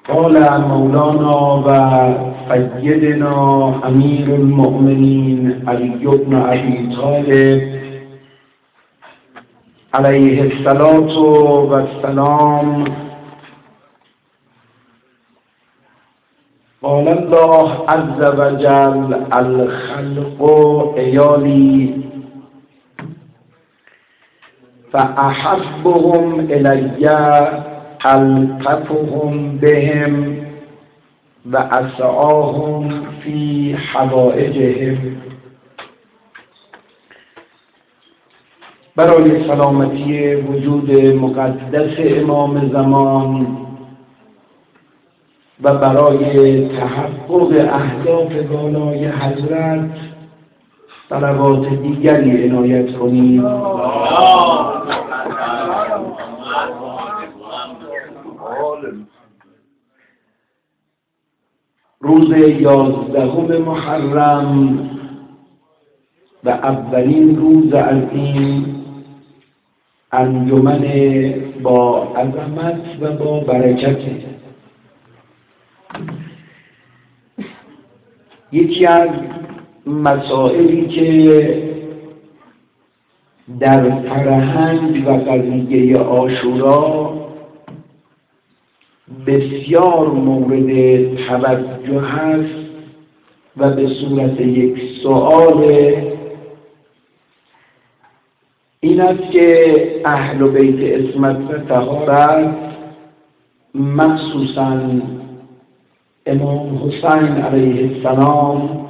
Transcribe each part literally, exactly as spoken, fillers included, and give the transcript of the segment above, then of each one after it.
قال مولانا و سیدنا امیر المؤمنین علی بن ابی طالب علیه الصلاة و السلام: قال الله عز وجل: الخلق عیالی فاحبهم الی الطفهم بهم و اسعاهم فی حوائجهم. برای سلامتی وجود مقدس امام زمان و برای تحقق اهداف بالای حضرت صلوات دیگری عنایت کنید. روز یازدهم محرم و اولین روز از این انجمن با عظمت و با برکت، یکی از مسائلی که در فرهنگ و قضیه عاشورا بسیار مورد توجه هست و به صورت یک سؤال این است که اهل بیت عصمت و طهارت، مخصوصاً امام حسین علیه السلام،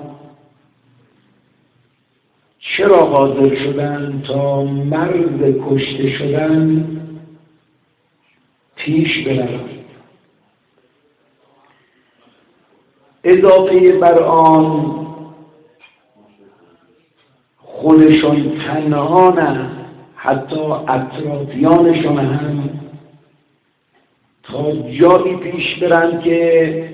چرا قادر شدن تا مرد کشته شدن پیش بروند؟ اضافه بر آن خودشون تنها نه، حتی اطرافیانشون هم تا جایی پیش برن که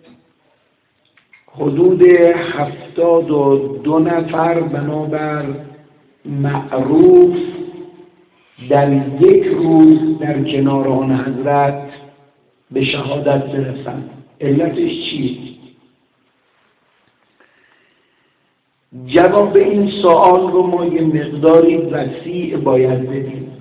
حدود هفتاد و دو نفر بنابر معروف در یک روز در کنار آن حضرت به شهادت برسند. علتش چیست؟ جواب این سوال رو ما یه مقداری وسیع باید بدیم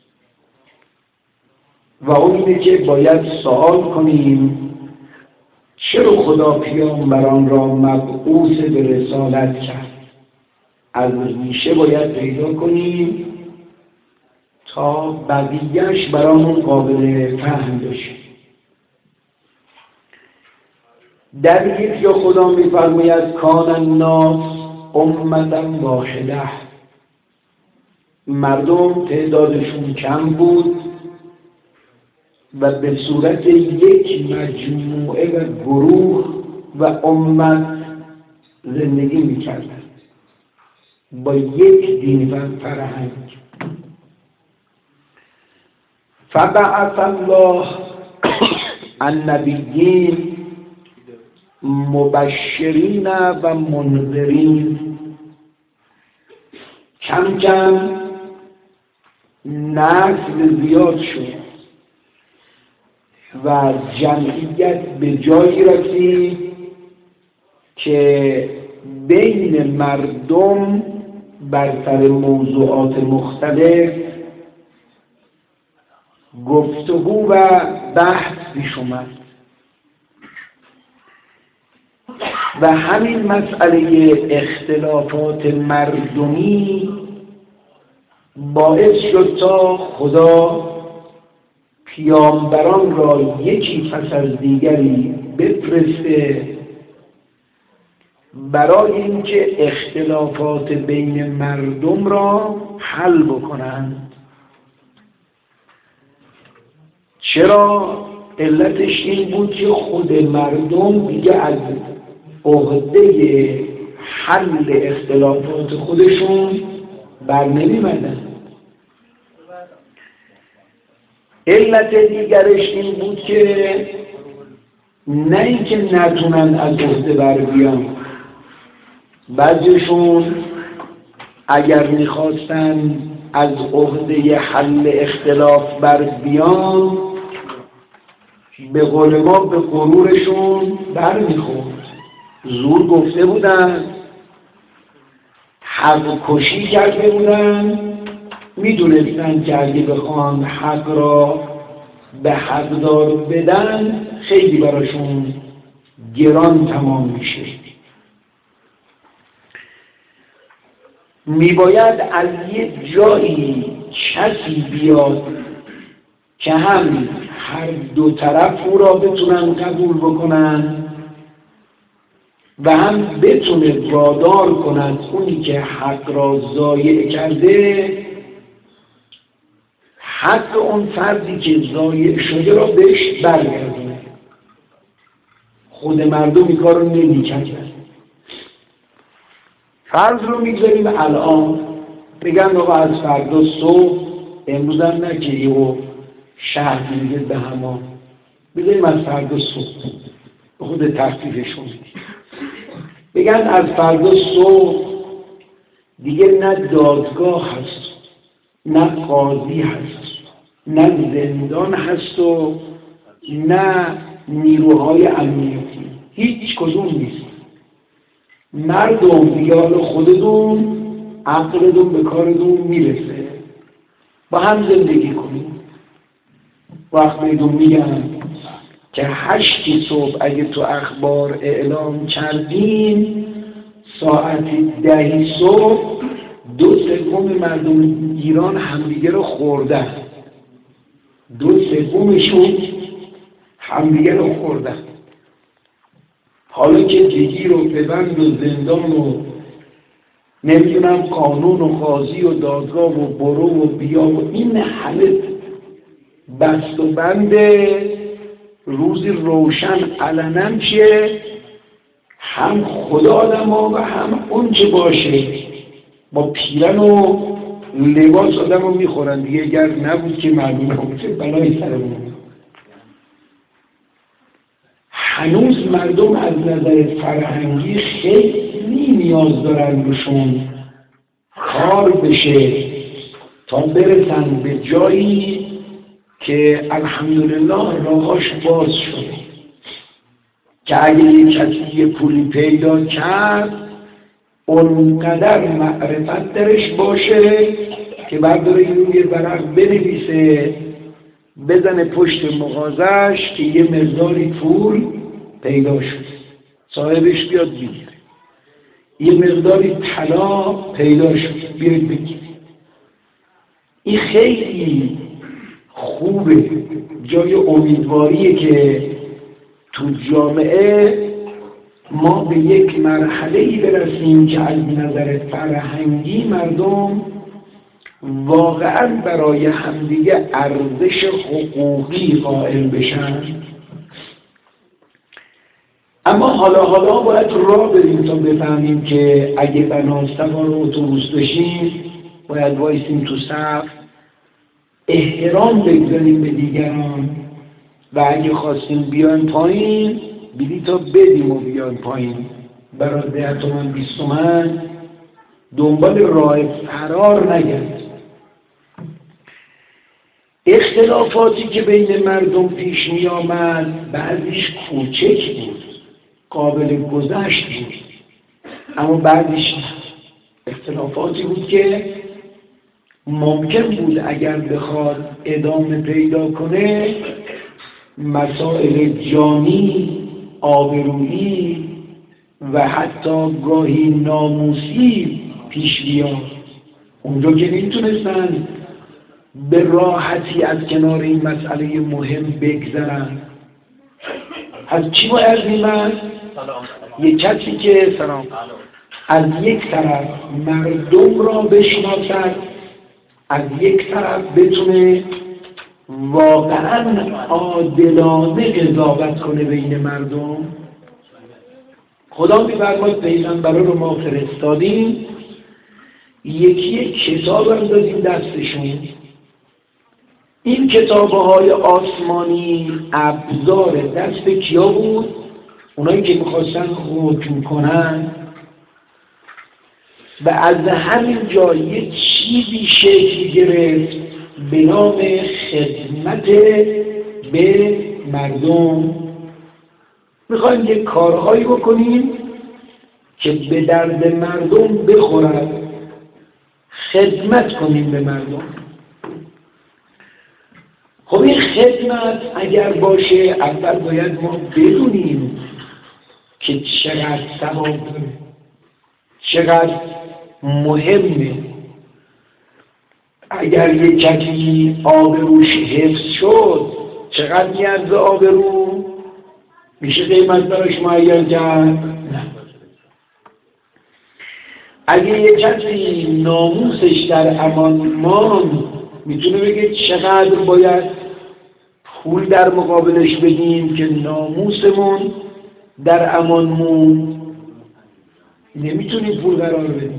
و اون اینه که باید سوال کنیم چرا خدا پیامبران را مبعوث به رسالت کرد؟ از ریشه باید پیدا کنیم تا بقیه‌اش برامون قابل فهم بشه. در یک جا خدا می‌فرماید کان الناس امةً واحده، مردم تعدادشون کم بود و به صورت یک مجموعه و گروه و امت زندگی می‌کردند با یک دین و فرهنگ. فبعث الله النبیین مبشرین و منذرین. کم کم نسل زیاد شد و جمعیت به جایی رسید که بین مردم بر سر موضوعات مختلف گفتگو و بحث پیش اومد و همین مسئله اختلافات مردمی باعث شد تا خدا پیامبران را یکی پس از دیگری بفرسته برای اینکه اختلافات بین مردم را حل بکنند. چرا؟ علتش این بود که خود مردم دیگه از عهده حل اختلافات خودشون بر نمی‌آمدن. علت دیگرش این بود که نه اینکه نتونن از عهده بر بیان، بعضیشون اگر میخواستن از عهده حل اختلاف بر بیان به قول ما به غرورشون بر میخورد. زور گفته بودن، حق کشی کرده بودن، میدونستن که اگه بخوان حق را به حقدار بدن خیلی براشون گران تمام میشه. میباید از یه جایی کسی بیاد که هم هر دو طرف او را بتونن قبول بکنن و هم بتونه وادار کند اونی که حق را ضایع کرده حق اون فردی که ضایع شده را بهش برگردونه. خود مردم این کار رو نمی‌کردن. فرض رو میگذاریم الان بگن آقا از فردا صبح، امروز هم نه که یهو شهر میگه به همان، بگیم از فردا صبح، به خود تخفیفشون بگن از فردا صبح دیگه نه دادگاه هست، نه قاضی هست، نه زندان هست و نه نیروهای امنیتی، هیچ کدوم نیست. مردم بیال خودتون، عقلتون به کارتون میرسه، با هم زندگی کنید. وقت بهتون میگم که هشتی صبح اگه تو اخبار اعلام کردیم ساعت دهی صبح دو سوم مردم ایران همدیگه رو خوردن، دو سومشون همدیگه رو خوردن. حالا که دیگی رو ببند و زندان و نمیدونم قانون و قاضی و دادگاه و برو و بیا و این همه بست و بند، روزی روشن علنم چیه؟ هم خدا آدم ها و هم اون چه باشه با پیرن و لباس آدم رو میخورن دیگه. اگر نبود که معلوم نبود که بلای سرمون. هنوز مردم از نظر فرهنگی خیلی نیاز دارن روشون کار بشه تا برسن به جایی که الحمدلله راهاش باز شده، که اگه یک کسی یه پولی پیدا کرد اونقدر معرفت درش باشه که برداره این یه ورق بنویسه بزنه پشت مغازش که یه مقداری پول پیدا شد، صاحبش بیاد بگیره. یه مقداری طلا پیدا شد، بیاد بگیره. این خیلی خوبه، جای امیدواریه که تو جامعه ما به یک مرحله‌ای برسیم که از نظر فرهنگی مردم واقعا برای همدیگه ارزش حقوقی قائل بشن. اما حالا حالا باید راه بریم تا بفهمیم که اگه بنا سوار اتوبوس بشیم باید وایسیم تو صف، احترام بگذاریم به دیگران و اگه خواستیم بیان پایین بلیطا بدیم و بیان پایین. برای ده تومن بیست تومن دنبال راه فرار نگرد. اختلافاتی که بین مردم پیش می آمد بعضیش کوچک بود، قابل گذشت بود، اما بعضیش اختلافاتی بود که ممکن بود اگر بخواد ادامه پیدا کنه مسائل جانی، آبرویی و حتی گاهی ناموسی پیش بیاد. اونجا که نمیتونستن به راحتی از کنار این مسئله مهم بگذرن. از چی باید میمد؟ یک کسی که سلام از یک طرف مردم را بشناسد، از یک طرف بتونه واقعا عادلانه قضاوت کنه بین مردم. خدا می‌فرماید پیغمبرا رو ما فرستادیم، یکی کتاب هم دادیم دستشون. این کتاب‌های آسمانی ابزار دست کیا بود؟ اونایی که می‌خواستن حکم کنن. و از همین جا یک چیزی شکل گرفت به نام خدمت به مردم میخوایم یک کارهایی بکنیم که به درد مردم بخورد، خدمت کنیم به مردم. خب این خدمت اگر باشه اول باید ما بدونیم که چقدر ثواب داره، چقدر مهمه. اگر یک کسی آبروش حفظ شد چقدر میارزه آبرو؟ میشه قیمت براش معین کرد؟ نه. اگه یک کسی ناموسش در امان ماند میتونه بگه چقدر باید پول در مقابلش بدیم که ناموسمون در امان مون؟ نمیتونیم پول قرار بدیم.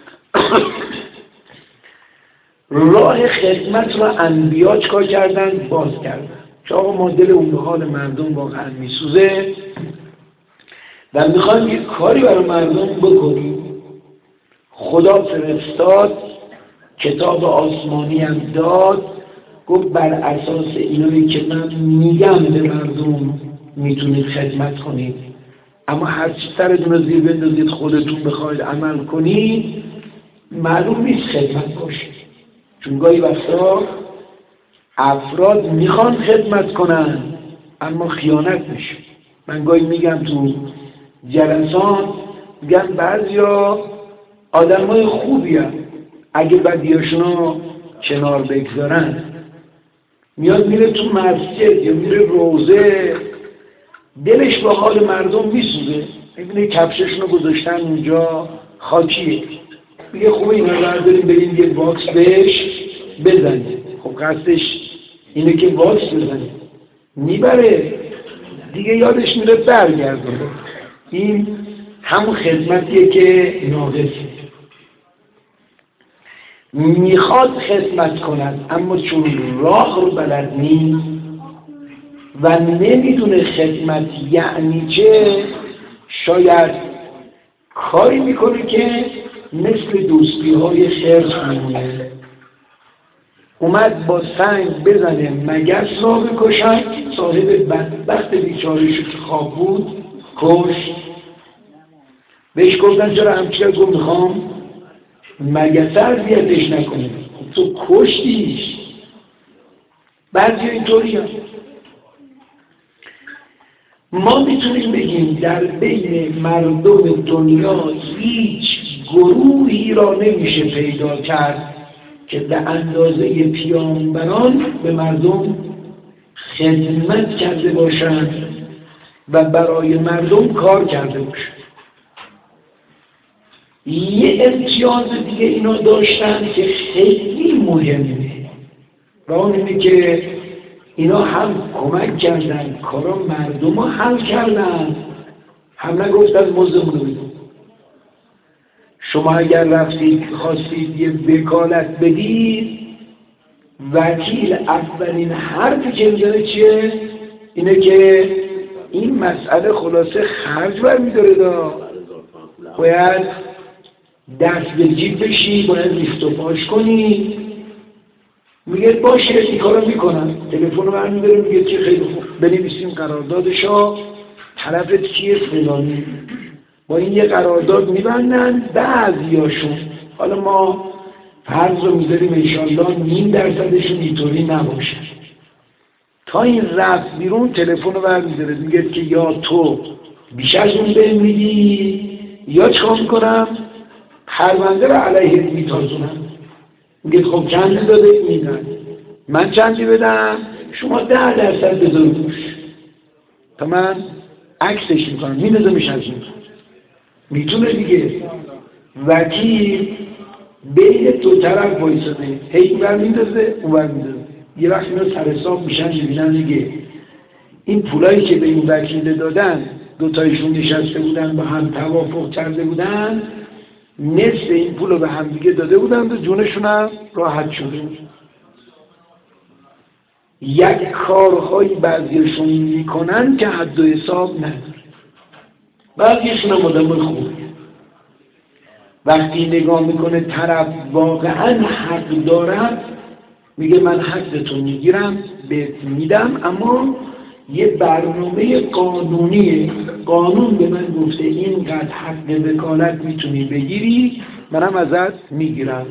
راه خدمت رو انبیا چکار کردن؟ باز کردن که آقا ما دل اون به حال مردم واقعا میسوزه و میخوایم یک کاری برای مردم بکنیم. خدا فرستاد، کتاب آسمانی هم داد، گفت بر اساس اینایی که من میگم به مردم میتونید خدمت کنید، اما هرچی سرتون رو زیر بندازید خودتون بخواید عمل کنید معلوم نیست خدمت باشه. چون گاهی وقتا افراد میخوان خدمت کنن اما خیانت میشه. من گاهی میگم تو جلسات، میگم بعضیا آدمای خوبی هست، اگه بدیاشونو کنار بگذارن میاد میره تو مسجد یا میره روزه دلش به حال مردم میسوزه، میبینه کفششونو گذاشتن اونجا خاکیه، میگه خوبه اینا رو برداریم بریم یه واکس بهش بزنیم. خب قصدش اینه که واکس بزنیم، میبره دیگه یادش میره برگرده. این همون خدمتیه که ناقصه. میخواد خدمت کند اما چون راه رو بلد نیست و نمیدونه خدمت یعنی چه، شاید کاری میکنه که مثل دوستی های خرس میمونه. اومد با سنگ بزنه مگس را بکشن، صاحب بدبخت بیچاره‌شو که خواب بود کشت. بهش گفتن چرا همچنین؟ گفت میخوام مگس اذیتش نکنه. تو کشتیش. بعضی اینطوری هم. ما میتونیم بگیم در بین مردم دنیا هیچ گروهی را نمیشه پیدا کرد که به اندازه پیامبران به مردم خدمت کرده باشند و برای مردم کار کرده باشند. یه امتیاز دیگه اینا داشتن که خیلی مهمه و اون اینه که اینا هم کمک کردن کارا مردم رو حل کردن، هم نگفتن مزدمون رو بدون. شما اگر رفتید خواستید یه وکالت بدید، وکیل اولین حرفی که میزنه چیه؟ اینه که این مسئله خلاصه خرج برمیداره، دا باید دست به جیب بشی، باید لیفت و پاش کنی. میگه باشه این کارو میکنم، تلفن رو برمیداره میگه که خیلی خوب بنویسیم قراردادشو، طرفت کیه؟ فلانی. با این یه قرارداد میبندن. بعضیاشون، حالا ما فرض رو میذاریم انشالله نیم درصدشون اینطوری نباشه، تا این رفت بیرون تلفن رو برمیداره میگه که یا تو بیش از اون بهم میدی یا چکار میکنم؟ پرونده رو علیهت میتازونم. میگه خب چندی داده؟ میدن. من چندی بدم؟ شما ده درصد بذار روش تا من عکسش میکنم میدازمش از اون. میتونه دیگه. وکیل بین دو طرف وایساده، هی این بر میدازه اون بر میدازه. یه وقت اینا سر حساب میشن میبینن دیگه این پولایی که به این وکیل دادن، دوتایشون نشسته بودن با هم توافق کرده بودن، نصف این پول رو به هم دیگه داده بودن و جونشون هم راحت شده بود. یک کارهایی بعضیشون میکنن که حد و حساب نداره. بعضیشون هم آدم خوبه. وقتی نگاه میکنه طرف واقعا حق دارد، میگه من حقتون میگیرم بهت میدم، اما یه برنامه قانونیه، قانون به من گفته اینقدر حق وکالت میتونی بگیری، منم ازت میگیرم.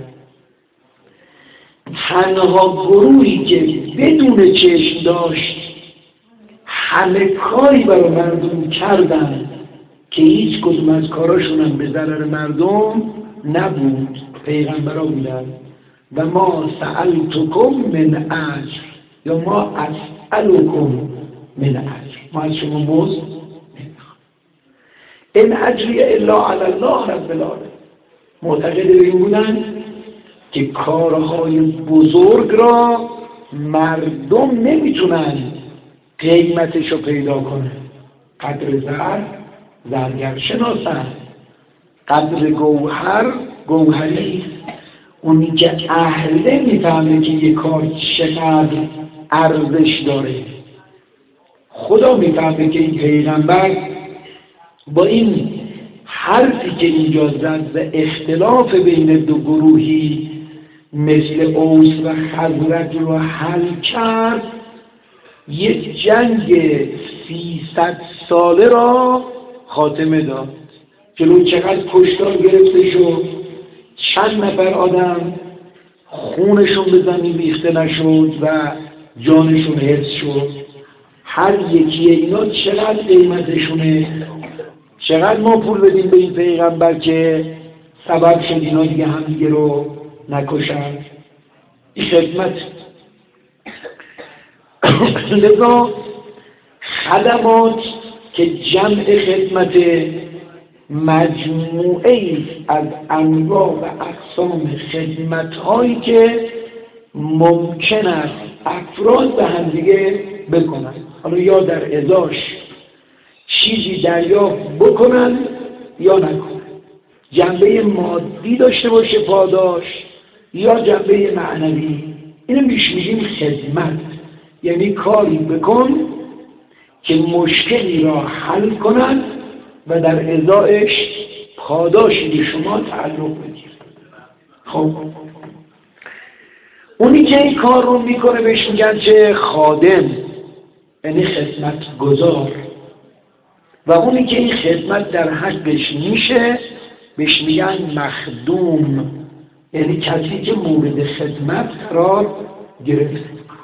تنها گروهی که بدون چشم داشت همه کاری برای مردم کردن که هیچ کدوم از کاراشونم به ضرر مردم نبود، پیغمبرا بودن. و ما سألتکم من اجر، یا ما اسألکم من اجر، ما از شما مزد نمیخوام. این اجری الا علی الله رب العالمین. معتقد به این بودن که کارهای بزرگ را مردم نمیتونن قیمتشو پیدا کنن. قدر زر زرگر شناسن، قدر گوهر گوهری. اونی که اهله میفهمه که یک کار چقدر ارزش داره. خدا میفهمه که این پیغمبر با این حرفی که اینجا زد و اختلاف بین دو گروهی مثل اوس و خزرج رو حل کرد، یک جنگ سیصد ساله را خاتمه داد. جلو چقدر کشتار گرفته شد، چند نفر آدم خونشون به زمین ریخته نشد و جانشون حفظ شد. هر یکی اینا چقدر قیمتشونه، چقدر ما پول بدیم به این پیغمبر که سبب شد اینا دیگه هم دیگه رو نکشن. این خدمت. لذا خدمات که جمع خدمت مجموعه از انواع و اقسام خدمت هایی که ممکن است افراد به هم دیگه بکنن، حالا یا در ازاش چیزی دریافت بکنن یا نکنن، جنبه مادی داشته باشه پاداش یا جنبه معنوی. اینو میش میگیم خدمت، یعنی کاری بکن که مشکلی را حل کنن و در ازایش پاداشی به شما تعلق بگیر. خب اونی که این کار رو میکنه بهش میگن چه؟ خادم، یعنی خدمت گذار. و اونی که این خدمت در حقش میشه بهش میگن مخدوم، یعنی کسی که مورد خدمت قرار گرفته.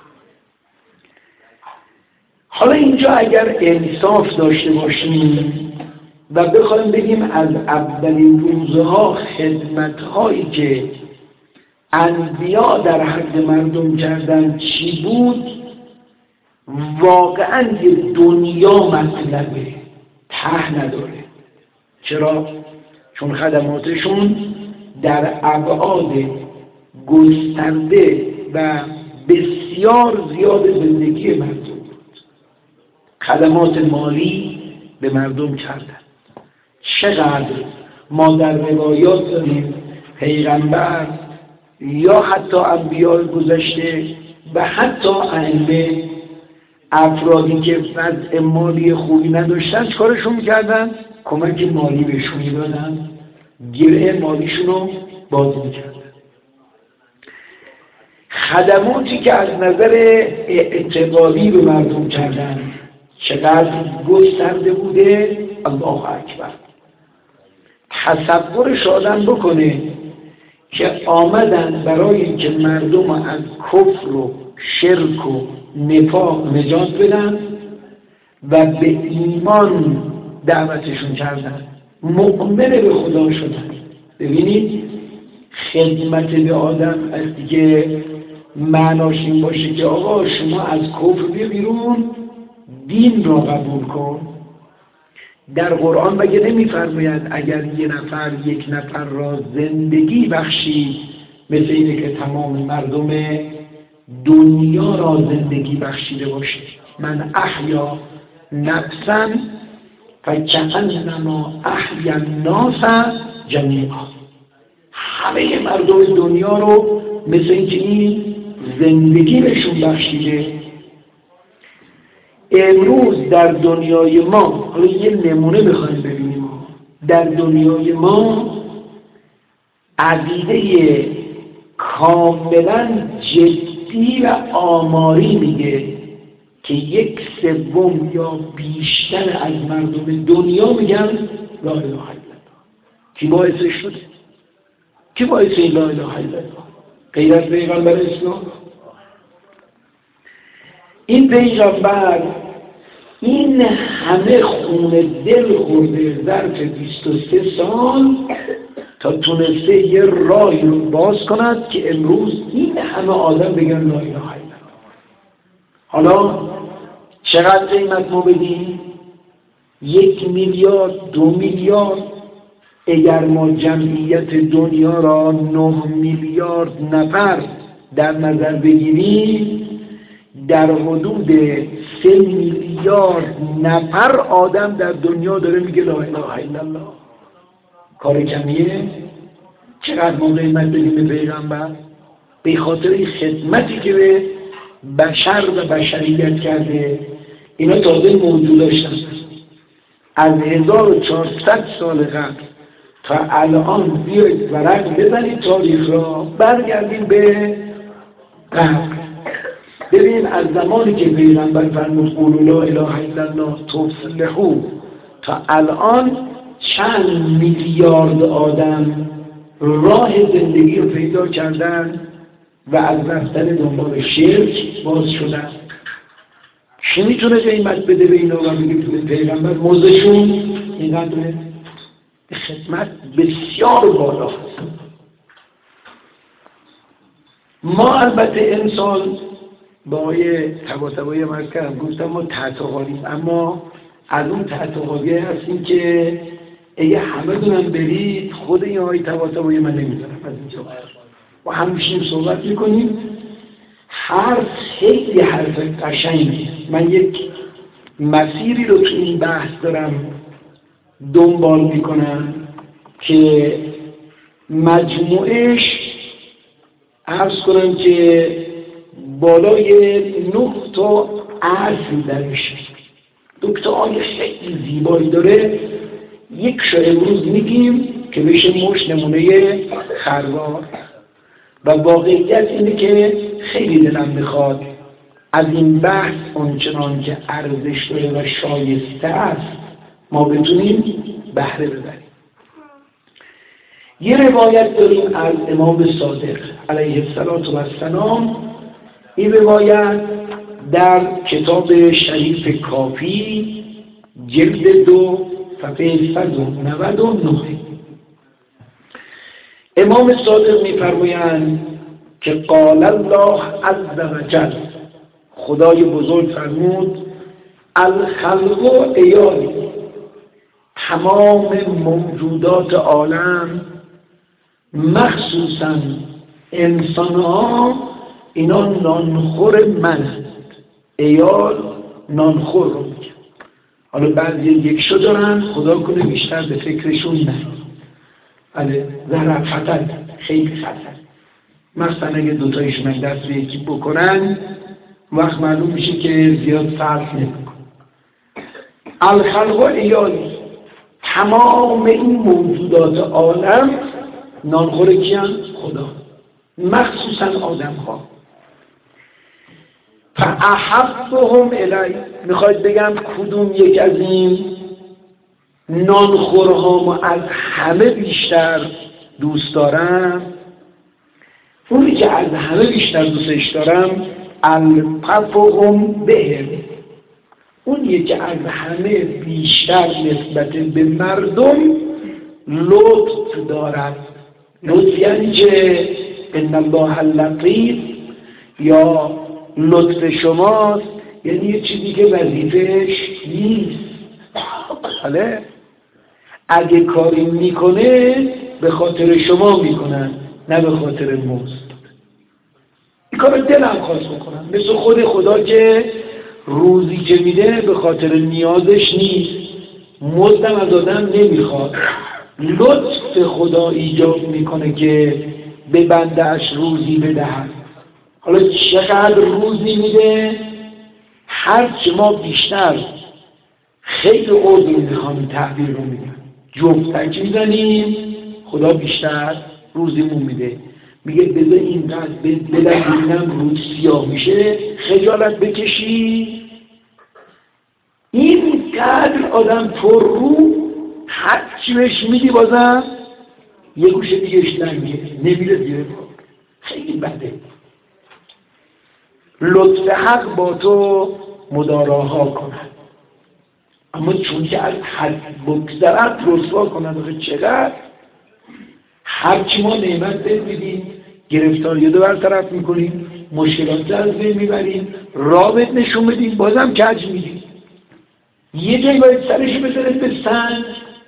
حالا اینجا اگر انصاف داشته باشیم و بخوایم بگیم از اولین روزها خدمت‌هایی که انبیا در حق مردم کردن چی بود، واقعا یه دنیا مطلبه، ته نداره. چرا؟ چون خدماتشون در ابعاد گسترده و بسیار زیاد زندگی مردم بود. خدمات مالی به مردم کردن. چقدر ما در روایات داریم پیغمبر یا حتی انبیاء گذشته و حتی ائمه، افرادی که وضع مالی خوبی نداشتن چیکارشون میکردن؟ کمک مالی بهشون میدادن، گره مالیشون رو باز میکردن. خدماتی که از نظر اعتقادی به مردم کردن چقدر گسترده بوده. الله اکبر. تصورش آدم بکنه که آمدن برای اینکه مردم از کفر و شرک و نفاق نجات بدن و به ایمان دعوتشون کردن، مؤمن به خدا شدن. ببینید خدمت به آدم از دیگه معناش این باشه که آقا شما از کفر بیا بیرون، دین را قبول کن. در قرآن مگه نمی‌فرماید اگر یه نفر یک نفر را زندگی بخشید مثل اینه که تمام مردم دنیا را زندگی بخشیده باشه؟ من احیا نفسا فکأنما احیا الناس جمیعا. همه مردم دنیا رو مثل اینکه این زندگی بهشون بخشیده. امروز در دنیای ما، حالا یه نمونه بخوایم ببینیم، در دنیای ما عقیده کاملا جدی و آماری میگه که یک سوم یا بیشتر از مردم دنیا میگن لا اله الا الله. کی باعث شده؟ کی باعث این لا اله الا الله؟ غیر از پیغمبر اسلام. این پیغمبر این همه خون دل خورده ظرف بیست و سه سال تا تونسته یه راهی رو باز کند که امروز این همه آدم بگن لا اله الا الله. حالا چقدر قیمت ما بدیم؟ یک میلیارد، دو میلیارد. اگر ما جمعیت دنیا را نه میلیارد نفر در نظر بگیریم، در حدود سه میلیارد نفر آدم در دنیا داره میگه لا اله الا الله. کار کمیه؟ چقدر ما قیمت بدیم به پیغمبر؟ به خاطر این خدمتی که به بشر و بشریت کرده. اینا تازه موجوداش هستن. از هزار و چهارصد سال قبل تا الان بیاید ورق بزنید تاریخ را، برگردیم به قبل. ببین از زمانی که پیغمبر فرمود قولوا لا اله الا الله تفلحوا تا الان چند میلیارد آدم راه زندگی رو پیدا کردن و از رفتن دنبال شرک باز شدن. کی میتونه قیمت بده به اینا و بگه به پیغمبر موزشون اینقدره؟ خدمت بسیار بالا. ما البته انسان با آقای طباطبایی عمل کردم، گفتم ما تحتقاریم، اما از اون تحتقاری هستیم که اگه همه دونم برید خود این آقای طباطبایی من نمیذارم از اینجا و همیشیم صحبت میکنیم. حرف خیلی حرف قشنگی. من یک مسیری رو تو این بحث دارم دنبال میکنم که مجموعش عرض کنم که بالای نه تا اصل درش، دکتر آیه خیلی زیبایی داره. یک شو امروز میگیم که بشه مش نمونه خروار و واقعیت اینه که خیلی دلم میخواد از این بحث اونچنان که ارزش داره و شایسته است ما بتونیم بهره ببریم. یه روایت داریم از امام صادق علیه السلام. این روایت در کتاب شریف کافی جلد دو صفحه صد و نود و نه امام صادق می‌فرمایند که قال الله عز وجل، خدای بزرگ فرمود الخلق عیالی، تمام موجودات عالم مخصوصا انسان‌ها اینا نانخور منند. عیال نانخور رو میگن. حالا بعضی یک شو دارن، خدا کنه بیشتر به فکرشون نه. بله ضرر خطر، خیلی خطر. مثلا اگه دوتایشون دست به یکی بکنن وقت معلوم میشه که زیاد صرف نمیکن. الخلق عیالی، تمام این موجودات عالم نانخور کیان؟ خدا، مخصوصا آدم ها. فاحبهم الی، میخواید بگم کدوم یک از این نانخورها ما از همه بیشتر دوست دارم؟ اونی که از همه بیشتر دوستش دارم الفهم بهم، اونی که از همه بیشتر نسبت به مردم لطف دارد. لطف یعنی که ان الله لطیف، یا لطف شماست یعنی یه چیزی که وظیفه‌اش نیست. بله اگه کاری میکنه به خاطر شما میکنن نه به خاطر مزد. این کار دلم خواست بکنم، مثل خود خدا که روزی که میده به خاطر نیازش نیست، مزدم از آدم نمیخواد. لطف خدا ایجاب میکنه که به بنده‌اش روزی بدهد. حالا چقدر روزی میده؟ هر چه ما بیشتر خیلی عضو میخوام تعبیر رو میگم، جفتک میزنیم خدا بیشتر روزیمون میده. میگه بذار اینقدر بدم ببینم روز سیاه میشه خجالت بکشی اینقدر آدم پر رو هر چی بهش میدی بازم یه گوشه دیگهش نمیره، نمیره زیر بار. خیلی بده. لطف حق با تو مداراها کنن، اما چون که از حد بگذرد رسوا کنن. آخه چقدر هرچی ما نعمت بهت میدیم گرفتاریو رو برطرف میکنیم، مشکلات رو از بین میبریم، راه بهت نشون بدیم، بازم کج میدیم. یه جایی باید سرشو بذارید به سنگ.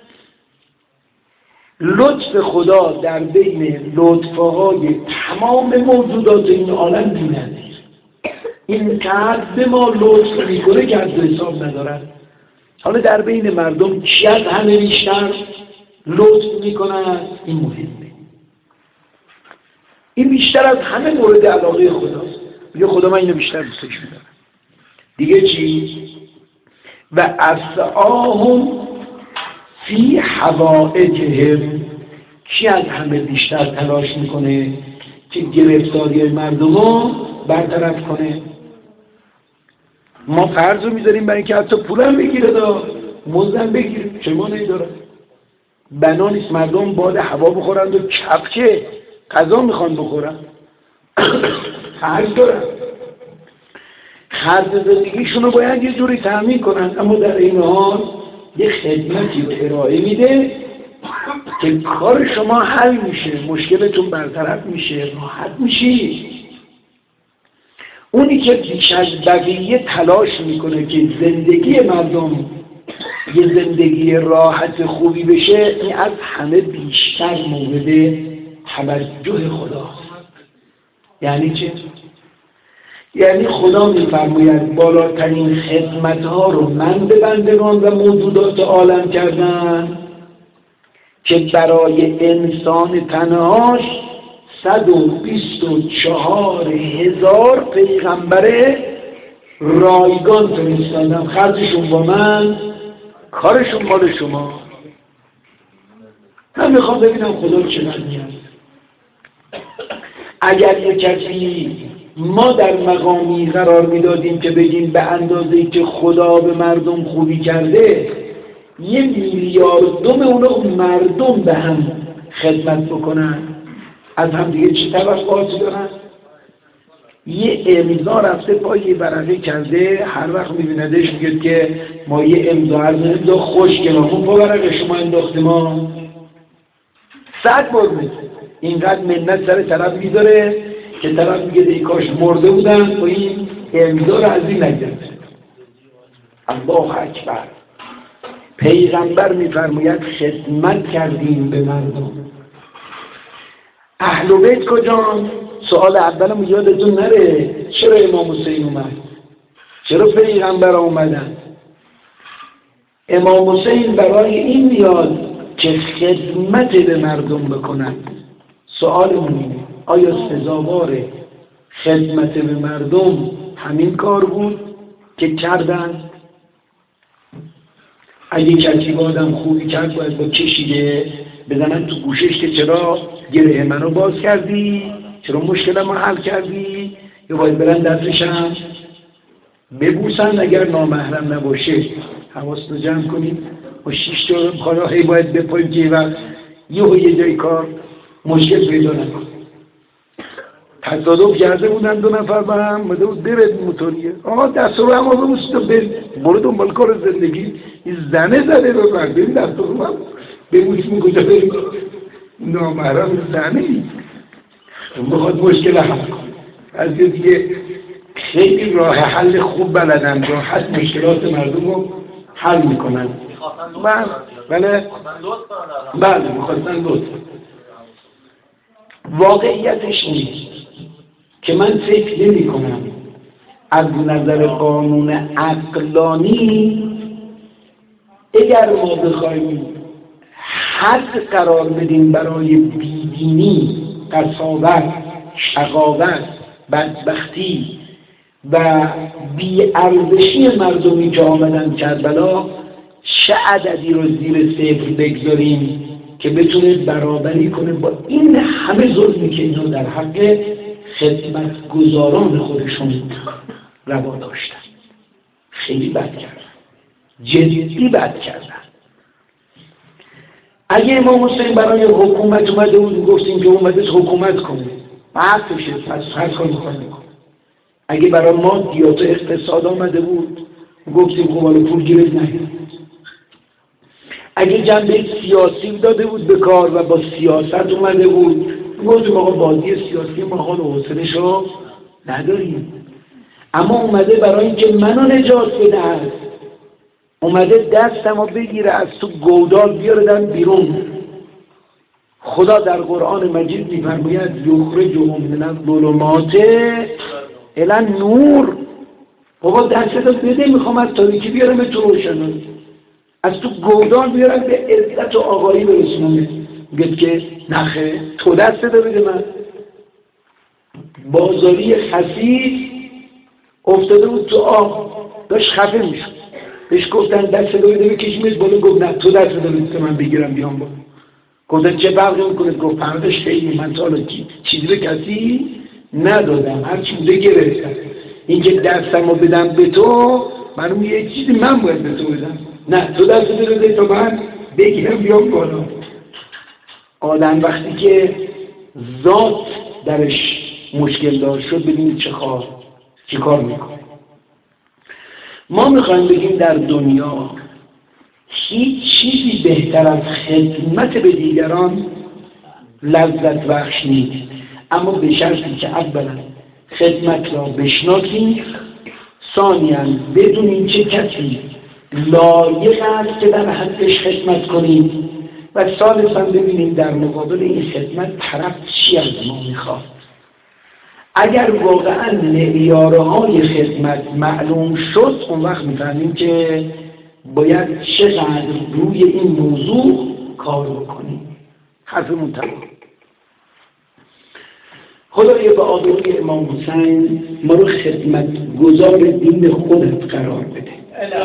لطف خدا در بین لطفهای تمام موجودات این عالم بی‌نظیر. این قدر به ما لطف میکنه که از حساب ندارد. حالا در بین مردم کی از همه بیشتر لطف میکنن؟ این مهمه. این بیشتر از همه مورد علاقه خداست. میگه خدا من اینو بیشتر دوستش میدارم. دیگه چی؟ و اسعاهم فی حوائجهم. کی از همه بیشتر تلاش میکنه که گرفتاری مردم رو برطرف کنه؟ ما فرض رو میذاریم برای اینکه حتی پولم بگیره دا مزدم بگیره، چه مانعی داره؟ بنا نیست مردم باد هوا بخورند و کفچه غذا میخوان بخورن. فرض دارن خرج زندگیشون رو باید یه جوری تامین کنن، اما در این حال یه خدمتی رو ارائه میده که کار شما حل میشه، مشکلتون برطرف میشه، راحت میشی. اونی که بیش از بقیه تلاش میکنه که زندگی مردم یه زندگی راحت خوبی بشه، این از همه بیشتر مورد توجه خداست. یعنی چه؟ یعنی خدا میفرماید بالاترین خدمتها رو من به بندگان و موجودات عالم کردم که برای انسان تنهاش صد و بیست و چهار هزار پیغمبر رایگان فرستادم. خرجشون با من، کارشون مال شما. من میخوام ببینم خدا چقدر میاد. اگر یک کسی ما در مقامی قرار میدادیم که بگیم به اندازه‌ای که خدا به مردم خوبی کرده یه میلیاردم اونو مردم به هم خدمت بکنن، از هم دیگه چی توقعاتی دارن؟ یه امضا رفته پای یه برقه کرده، هر وقت میبیندش میگه که ما یه امضا هر امضا خوشگلامون پا برقه شما انداخته ما صد بار میده. اینقدر منت سر طرف میذاره که طرف میگه ای کاش مرده بودن و این امضا رو از این نگرفت. الله اکبر. پیغمبر میفرماید خدمت کردیم به مردم. اهل بیت کجان؟ سوال اولم یادتون نره. چرا امام حسین اومد؟ چرا پیغمبر اومدن؟ امام حسین برای این میاد که خدمت به مردم بکنن. سوالمون اینه آیا سزاوار خدمت به مردم همین کار بود که کردن؟ اگه کسی با آدم خوبی کرد باید با کشیده بزنن تو گوشش که چرا گره منو باز کردی؟ چرا مشکلمو حل کردی؟ یا باید برن دستشم ببوسن اگر نامحرم نباشه. حواستو جمع کنید. و شیش تا کارا هی باید بپاییم که وقت یه و یه جای کار مشکل پیدا نکن. تصادف کرده بودن دو نفر با هم مده بود برد موتوریه. آقا دست رو هم ببوسید و برو دنبال کار زندگی. این زنه زده رو برد بریم دست رو هم ببوسیم کجا بریم نامحرم زنه ای بخواد مشکل حل کن. از یه دیگه خیلی راه حل خوب بلدن، راحت مشکلات مردم رو حل میکنن. بله بله بله میخواستن لطف. واقعیتش نیست که من فکر نمی کنم از نظر قانون عقلانی اگر ما بخوایم حد قرار بدیم برای بیدینی، قساوت، شقاوت، بدبختی و بی‌ارزشی مردمی که آمدن کربلا، چه عددی رو زیر صفر بگذاریم که بتونه برابری کنه با این همه ظلمی که اینا در حق خدمتگزاران خودشون روا داشتن. خیلی بد کردن. جدی بد کردن. اگه امام حسین برای حکومت اومده بود گفتیم که اومده حکومت کنه حرفشه، پس هر کار میخواد میکنه. اگه برای مادیات و اقتصاد آمده بود گفتیم خب حالا پول گیرت نگیر. اگه جنبه سیاسی داده بود به کار و با سیاست اومده بود گفتیم آقا بازی سیاسی ما حال و حوصله‌اش رو نداریم. اما اومده برای اینکه منو نجات بده است، اومده دستمو بگیره از تو گودال بیاردن بیرون. خدا در قرآن مجید می‌فرماید یخرجهم من الظلمات الی النور. بابا دستتو بده، میخوام از تاریکی بیارم تو روشنایی، از تو گودال بیارم به عزت و آقایی برسونم. میگه که نخه تو دستتو بده. من بازاری خسیس افتاده بود تو آب داشت خفه میشد، بهش گفتن دستتو بده بکشیمش بالا، گفت نه تو دستتو بده که من بگیرم بیام بالا. گفتن چه فرقی میکنه؟ گفت فرقش خیلی، من تا حالا چیزی به کسی ندادم، هر چی بوده گرفتم. این که دستمو بدم به تو من یه چیزی من باید به تو بدم، نه تو دستتو بده تا من بگیرم بیام بالا. آدم وقتی که ذات درش مشکل دار شد ببینید چه کار چه کار میکنه. ما میخوایم بگیم در دنیا هیچ چیزی بهتر از خدمت به دیگران لذت بخش نیست، اما به شرطی که اولا خدمت را بشناسیم، ثانیاً بدونیم چه کسی لایق است که در حقش خدمت کنیم، و ثالثاً ببینیم در مقابل این خدمت طرف چی از ما میخواد. اگر واقعاً معیارهای خدمت معلوم شد اون وقت میفهمیم که باید چقدر روی این موضوع کار بکنیم. حرفمون تمام. خدایا به آبروی امام حسین ما رو خدمت گزار دین خودت قرار بده.